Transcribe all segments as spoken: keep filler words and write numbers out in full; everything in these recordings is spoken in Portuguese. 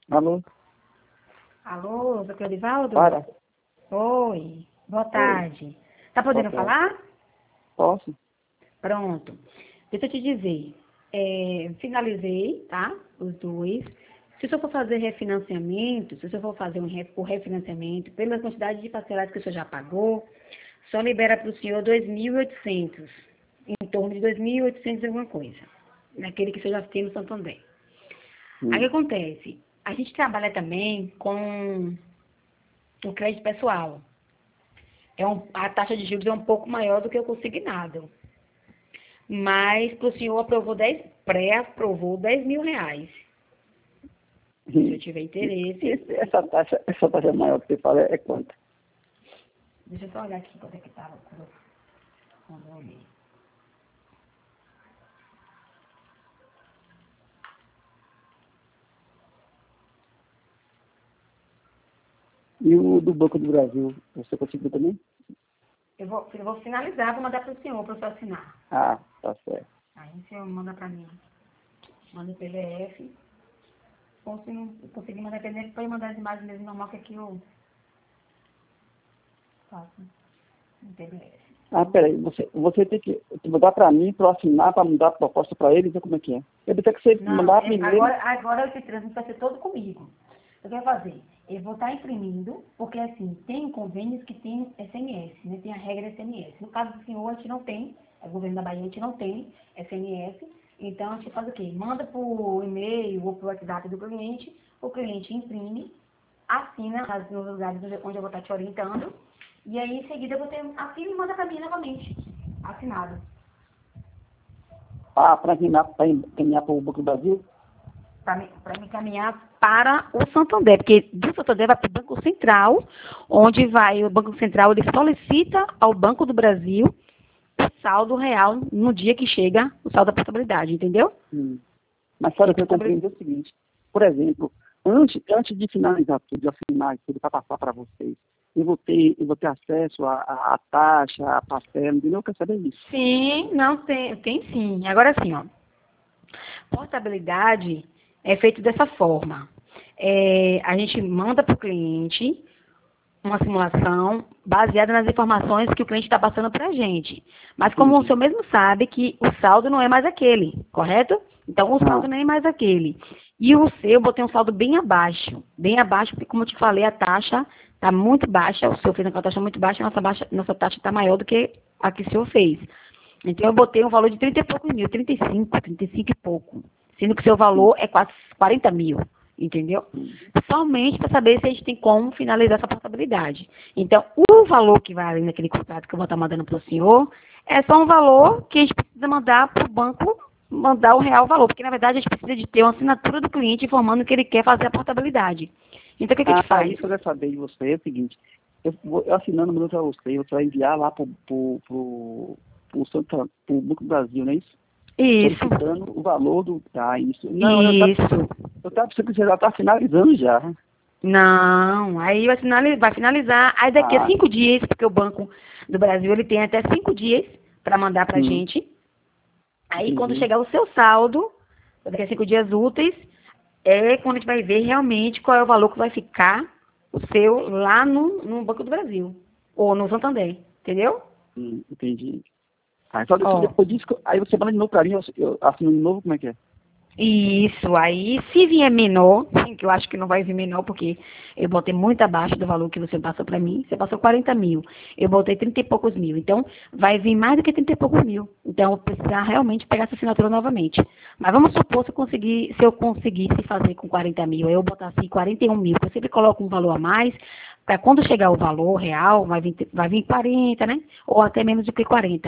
Alô? Alô, doutor Edivaldo? Para. Oi, boa tarde. Tá podendo Boa tarde. falar? Posso? Pronto. Deixa eu te dizer. É, finalizei, tá? Os dois. Se o senhor for fazer refinanciamento, se o senhor for fazer um re- o refinanciamento, pela quantidade de parcelas que o senhor já pagou, só libera para o senhor dois mil e oitocentos, em torno de dois mil e oitocentos e alguma coisa, naquele que o senhor já tem no Santander. Aí o que Hum. acontece? A gente trabalha também com o crédito pessoal. É um, a taxa de juros é um pouco maior do que o consignado. Mas para o senhor aprovou dez, pré-aprovou dez mil reais. Se eu tiver interesse. Esse- Essa taxa, essa taxa maior que você fala é quanto? Deixa eu só olhar aqui quanto é que estava quando quando eu olhei. E o do Banco do Brasil, você conseguiu também? Eu vou, eu vou finalizar, vou mandar para o senhor, para o senhor assinar. Ah, tá certo. Aí o senhor manda para mim. Manda o P D F. Ou se não conseguir mandar P D F, pode mandar as imagens mesmo normal que aqui eu faço no P D F. Ah, peraí, você, você tem que mandar para mim, para eu assinar, para mandar a proposta para eles, ou como é que é? Eu tenho que você Não, mandar é- primeiro. agora, agora esse trânsito vai ser todo comigo. O que eu vou fazer? Eu vou estar imprimindo, porque assim, tem convênios que tem S M S, né? Tem a regra S M S. No caso do senhor, a gente não tem, é o governo da Bahia, a gente não tem S M S. Então, a gente faz o quê? Manda por e-mail ou por WhatsApp do cliente, o cliente imprime, assina nas- nos lugares onde onde eu vou estar te orientando, e aí em seguida você assina e manda para mim novamente, assinado. Ah, para encaminhar para encaminhar para o Banco do Brasil? Para me, pra me encaminhar para o Santander, porque do Santander vai para o Banco Central, onde vai o Banco Central, ele solicita ao Banco do Brasil o saldo real no dia que chega o saldo da portabilidade, entendeu? Hum. Mas, sabe, E o que eu portabil- compreendo é o seguinte. Por exemplo, antes, antes de finalizar tudo, de assinar tudo para passar para vocês, eu vou ter, eu vou ter acesso à, à, à taxa, à parcela, entendeu? Eu quero saber isso. Sim, não tem, tem sim. Agora sim, ó. Portabilidade é feito dessa forma. É, a gente manda para o cliente uma simulação baseada nas informações que o cliente está passando para a gente. Mas como o Entendi. senhor mesmo sabe que o saldo não é mais aquele, correto? Então o saldo Ah, não é mais aquele. E o seu, eu botei um saldo bem abaixo. Bem abaixo, porque como eu te falei, a taxa está muito baixa. O senhor fez uma taxa muito baixa, nossa, baixa, nossa taxa está maior do que a que o senhor fez. Então eu botei um valor de trinta e poucos mil, trinta e cinco, trinta e cinco e pouco. Sendo que o seu sim. valor é quase quarenta mil, entendeu? Hum. Somente para saber se a gente tem como finalizar essa portabilidade. Então, o valor que vai ali naquele contrato que eu vou estar mandando para o senhor é só um valor que a gente precisa mandar para o banco mandar o real valor, porque na verdade a gente precisa de ter uma assinatura do cliente informando que ele quer fazer a portabilidade. Então, o que, que a gente Ah, faz? isso eu quero saber de você é o seguinte. Eu, vou, eu assinando o para você, você vai enviar lá para o Banco do Brasil, não é isso? Isso, Solicitando o valor do. Ah, isso. Não, eu estava isso. eu tava pensando que você já está finalizando já. Não, aí vai finali- vai finalizar, aí daqui a Ah, cinco dias, porque o Banco do Brasil ele tem até cinco dias para mandar para a hum, gente. Aí quando entendi. chegar o seu saldo, daqui a cinco dias úteis, é quando a gente vai ver realmente qual é o valor que vai ficar o seu lá no, no Banco do Brasil, ou no Santander, entendeu? Hum, entendi. Aí só depois, Ó, depois disso, que eu- aí você manda de novo para mim, eu, eu assino de novo, como é que é? isso, aí se vier menor, sim, que eu acho que não vai vir menor, porque eu botei muito abaixo do valor que você passou para mim, você passou quarenta mil, eu botei trinta e poucos mil, então vai vir mais do que trinta e poucos mil, então eu vou precisar realmente pegar essa assinatura novamente. Mas vamos supor se eu conseguir, se eu conseguisse fazer com quarenta mil, eu botar assim quarenta e um mil, que eu sempre coloco um valor a mais, para quando chegar o valor real, vai vir, vai vir quarenta, né? Ou até menos do que quarenta.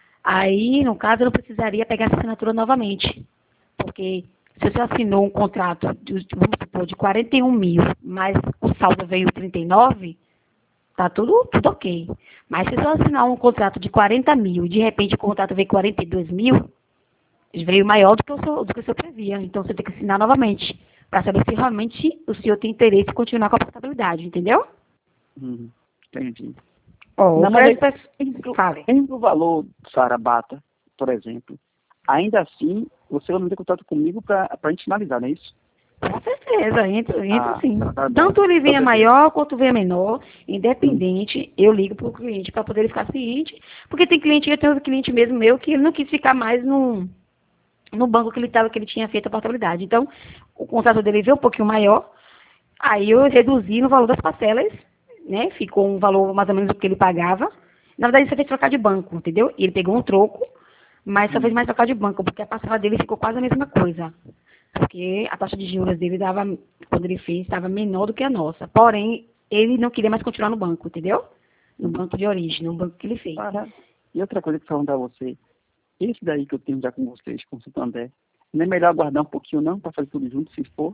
Aí, no caso, eu não precisaria pegar essa assinatura novamente. Porque se você assinou um contrato, de, vamos supor, de quarenta e um mil, mas o saldo veio trinta e nove, tá tudo, tudo ok. Mas se você assinar um contrato de quarenta mil e de repente o contrato veio quarenta e dois mil, veio maior do que o seu, do que o seu previa. Então você tem que assinar novamente, para saber se realmente o senhor tem interesse em continuar com a portabilidade, entendeu? Hum, entendi. Ó, o Não, mas aí, crédito... pes- entre, o- Fale. entre o valor, Sara Bata, por exemplo, ainda assim, você vai manter contato comigo para a gente finalizar, não é isso? Com certeza, entra, entra Ah, sim. tá, tá bom. Tanto ele venha Então, beleza. maior quanto venha menor, independente, eu ligo para o cliente para poder ele ficar ciente, porque tem cliente, eu tenho um cliente mesmo meu que ele não quis ficar mais no, no banco que ele estava, que ele tinha feito a portabilidade. Então, o contrato dele veio um pouquinho maior, aí eu reduzi no valor das parcelas, né? Ficou um valor mais ou menos do que ele pagava. Na verdade, isso fez trocar de banco, entendeu? Ele pegou um troco, mas só fez mais trocar de banco, porque a parcela dele ficou quase a mesma coisa. Porque a taxa de juros dele dava, quando ele fez, estava menor do que a nossa. Porém, ele não queria mais continuar no banco, entendeu? No banco de origem, no banco que ele fez. Para. E outra coisa que eu perguntar a você, esse daí que eu tenho já com vocês, com o Santander, não é melhor aguardar um pouquinho não, para fazer tudo junto, se for?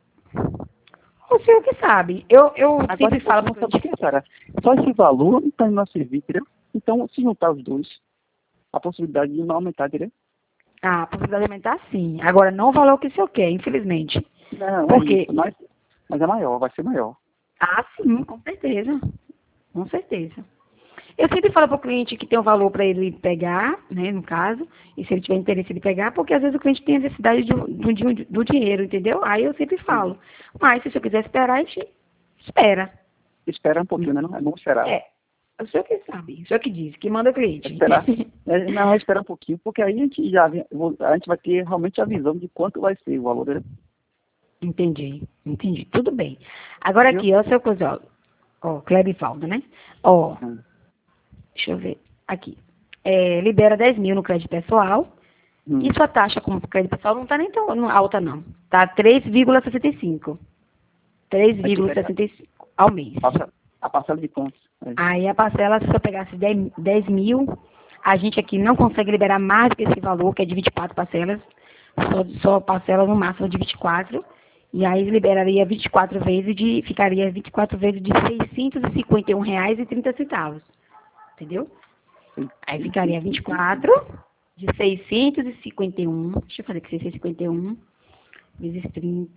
O senhor que sabe. Eu, eu Agora, sempre falo não para sabe o que, Sara? Só esse valor não está indo a servir, entendeu? Então, se juntar os dois, a possibilidade de não aumentar, entendeu? Ah, a possibilidade de aumentar sim. Agora, não o valor que o senhor quer, infelizmente. Não, Por é quê? isso, mas, mas é maior, vai ser maior. Ah, sim, com certeza. Com certeza. Eu sempre falo para o cliente que tem um valor para ele pegar, né, no caso, e se ele tiver interesse de pegar, porque às vezes o cliente tem necessidade do, do, do, do dinheiro, entendeu? Aí eu sempre falo. Mas se o senhor quiser esperar, a gente espera. Espera um pouquinho, né? Não é bom esperar. É, o senhor que sabe, o senhor que diz, que manda o cliente. Esperar. É, não, é esperar um pouquinho, porque aí a gente já vi- a gente vai ter realmente a visão de quanto vai ser o valor dele. Entendi, entendi. Tudo bem. Agora Viu? aqui, ó, seu coisa, ó, ó, Clerivaldo, né? Ó, Hum. deixa eu ver. Aqui. É, libera dez mil no crédito pessoal. Hum. E sua taxa como crédito pessoal não está nem tão alta, não. Está três vírgula sessenta e cinco. três vírgula sessenta e cinco ao mês. Passa- A parcela de contas. É. Aí a parcela, se eu pegasse dez mil, a gente aqui não consegue liberar mais do que esse valor, que é de vinte e quatro parcelas. Só, só parcela no máximo de vinte e quatro. E aí liberaria vinte e quatro vezes de, ficaria vinte e quatro vezes de seiscentos e cinquenta e um reais e trinta centavos. Entendeu? Aí ficaria vinte e quatro de seiscentos e cinquenta e um, deixa eu fazer aqui, seiscentos e cinquenta e um vezes trinta,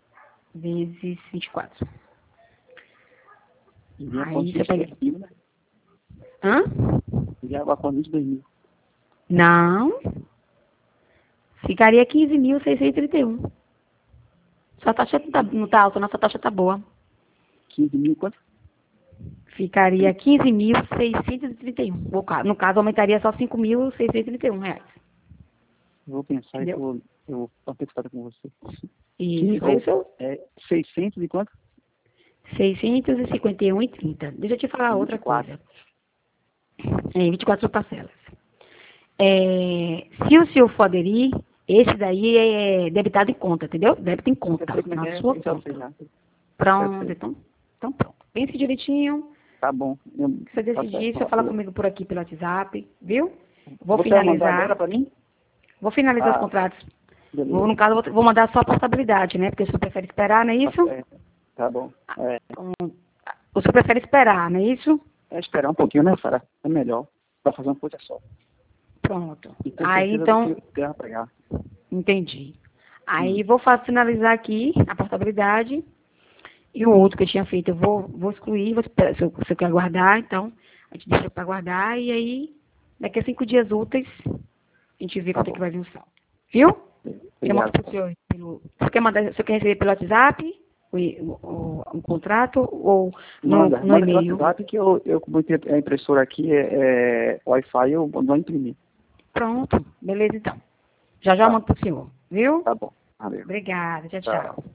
vezes vinte e quatro. Iria Aí com você pega... vinte e dois mil, né? Hã? Iria com vinte e dois mil. Não. Ficaria quinze mil seiscentos e trinta e um. Sua taxa não tá, não tá alta, nossa taxa tá boa. quinze mil quanto? Ficaria quinze mil seiscentos e trinta e um. No caso, aumentaria só cinco mil seiscentos e trinta e um reais. Vou pensar e Entendeu? eu vou, eu vou contestar com você. Isso, Que- isso. É seiscentos e quanto? seiscentos e cinquenta e um e trinta. Deixa eu te falar outra vinte e quatro. coisa. É, vinte e quatro parcelas. É, se o senhor for aderir, esse daí é debitado em conta, entendeu? Débito em conta, Eu sei como é na que é, sua eu já sei conta. já. Pronto, sei. então, então pronto. Pense direitinho. Tá bom. Eu, Se você tá decidir, certo. você fala Eu- comigo por aqui pelo WhatsApp, viu? Vou Você vai mandar finalizar. agora pra mim? Vou finalizar Ah, os contratos. beleza. Vou, no caso, vou, vou mandar só a portabilidade, né? Porque o senhor prefere esperar, não é isso? Tá certo. Tá bom. É, Um, o senhor prefere esperar, não é isso? é esperar um pouquinho, né, Sara? É melhor. Pra fazer uma coisa só. Pronto. E com Aí, certeza então, do que eu quero pegar. entendi. Aí vou fa- finalizar aqui a portabilidade. E o outro que eu tinha feito, eu vou, vou excluir, vou esperar, se eu, se eu quer guardar, então, a gente deixa para guardar e aí, daqui a cinco dias úteis, a gente vê Tá quanto é bom. que vai vir o saldo. Viu? Eu mando Obrigado. pro senhor pelo. Você quer mandar, você quer receber pelo WhatsApp o, o, o contrato ou no, Manda, no manda pelo e-mail? WhatsApp que eu, eu como a impressora aqui é, é Wi-Fi, eu vou imprimir. Pronto, beleza então. Já já eu Tá. mando pro senhor, viu? Tá bom. Valeu. Obrigada, tchau, Tchau. tchau.